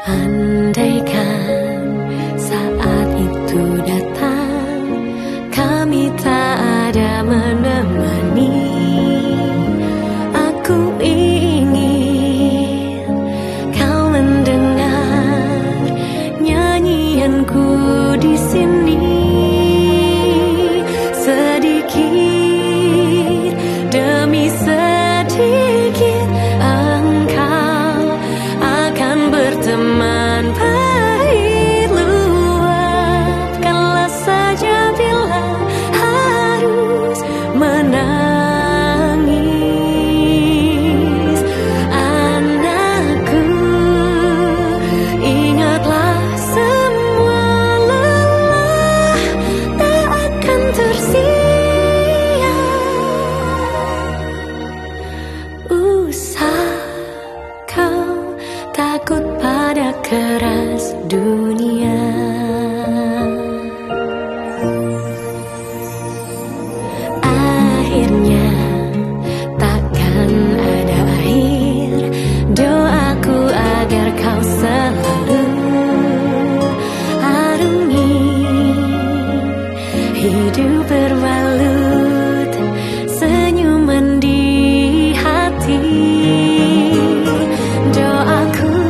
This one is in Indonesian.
Andaikan saat itu datang, kami tak ada menemani. Aku ingin kau mendengar nyanyianku di sini. Sedikit demi sedikit engkau akan berteman pahit luapkanlah saja bila harus menangis. Anakku, ingatlah semua lelah tak akan tersia usah kau takut pada keras dunia. Akhirnya takkan ada akhir doaku agar kau selalu arungi hidup berlalu.